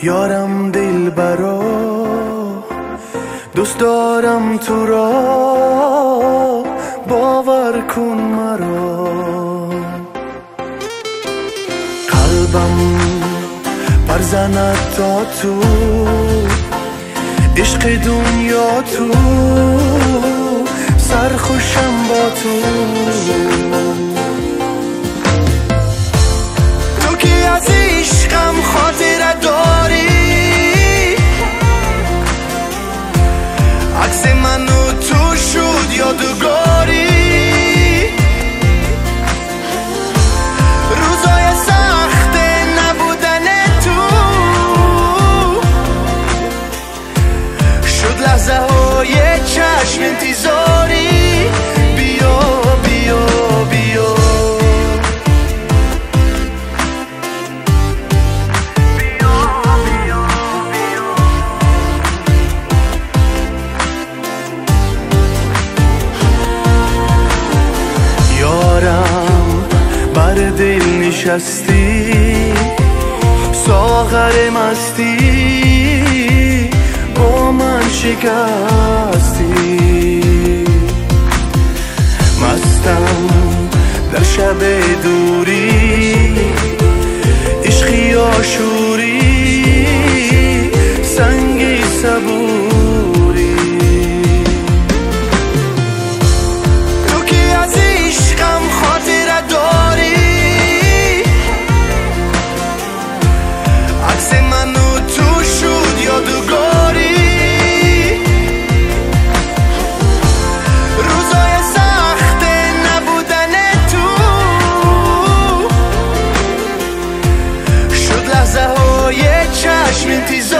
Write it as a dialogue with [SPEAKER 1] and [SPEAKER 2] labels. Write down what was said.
[SPEAKER 1] یارم دلبرا، دوست دارم تو را، باور کن مرا. قلبم پر زند تا تو، عشق دنیا تو، سرخوشم با تو. تو که از عشقم خاطره داری، عکس من و تو شد یادگاری. روزای سخت نبودن تو شد لحظه های چشم انتظاری. بیا بیا بیا بر دل نشستی، ساغر مستی با من شکستی. مستم در شب دوری، عشقی آشوری، سنگی صبوری. تو که از عشقم خاطره داری، عکس من و تو شد یادگاری. روزای سخت نبودن تو شد لحظه های چشم انتظاری.